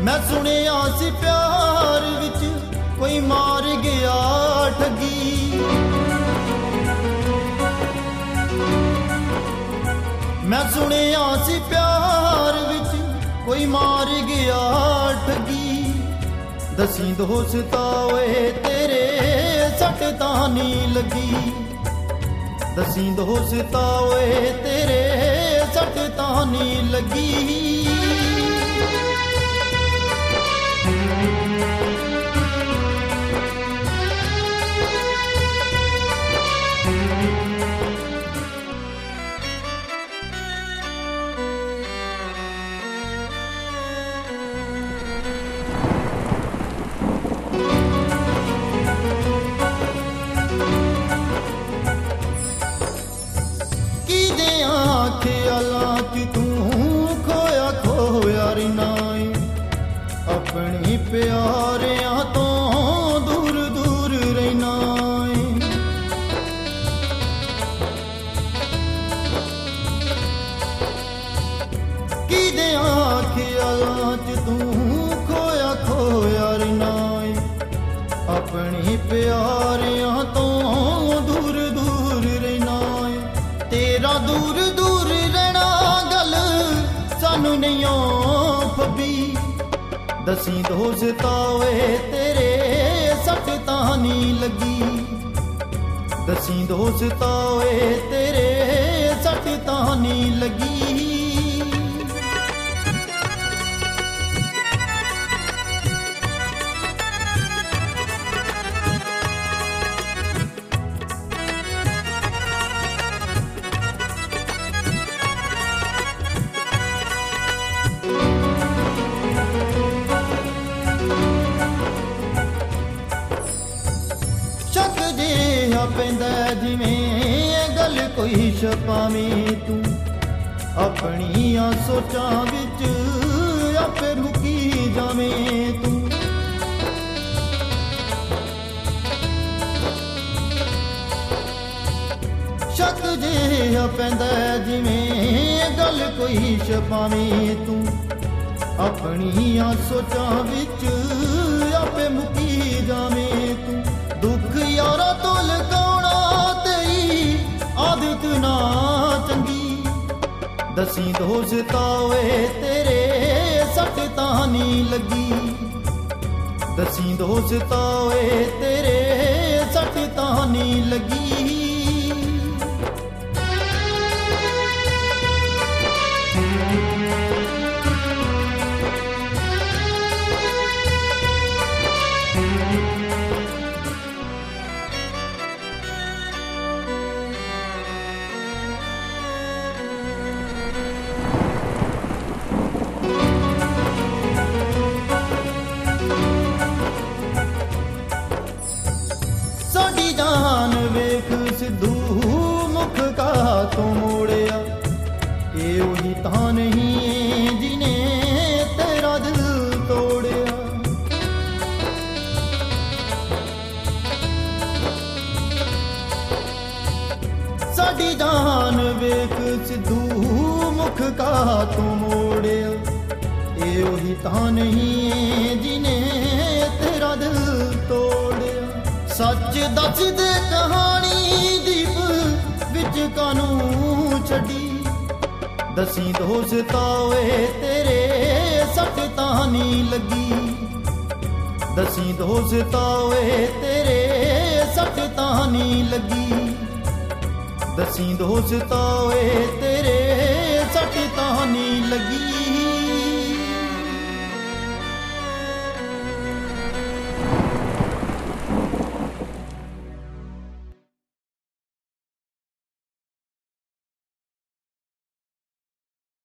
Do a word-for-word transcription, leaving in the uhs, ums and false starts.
मैं सुनिया सी प्यार विच कोई मार गया ठगी। मैं सुनिया सी प्यार विच कोई मार गया ठगी। दसी दोस्ता ओए तेरे सट तां नी लगी। दसी दोस्ता ओए तेरे सट तां नी लगी। अपनी प्यारियां तो दूर दूर रहना है। कि दिया ख्यालां च तू खोया खोया रहना है। अपनी प्यारियां तो दूर दूर रहना है। तेरा दूर दूर रहना गल सानू नहीं फबी। दसी दोस्ता ओए तेरे सट तां नी लगी। दसी दोस्ता ओए तेरे सट तां नी लगी। पैंदा जिवें गल कोई छपावीं तू। अपनियां सोचां विच आपे मुकी जावें तू। शक जिहा पैंदा जिवें गल कोई छपावीं तू। अपनियां सोचां विच आपे मुकी जावें तू। दुख यारा तो लगाउणा तेरी आदत ना चंगी। दसी दोस्ता ओए तेरे सट तां नी लगी। दसी दोस्ता ओए तेरे सट तां नी लगी। जान वेख सिद्धू मुख का तो मोड़िया। ये वही तां नहीं जिन्हें तेरा दिल तोड़िया। साडी जान वेख सिद्धू मुख का तो मोड़िया। ये वही तां नहीं जिन्हें तेरा दिल तोड़िया। सच दस दे कहानी दीप विच कानू छड़ी। दसी दोस्ता ओए तेरे सट तां नी लगी। दसी दोस्ता ओए तेरे सट तां नी लगी। दसी दोस्ता ओए तेरे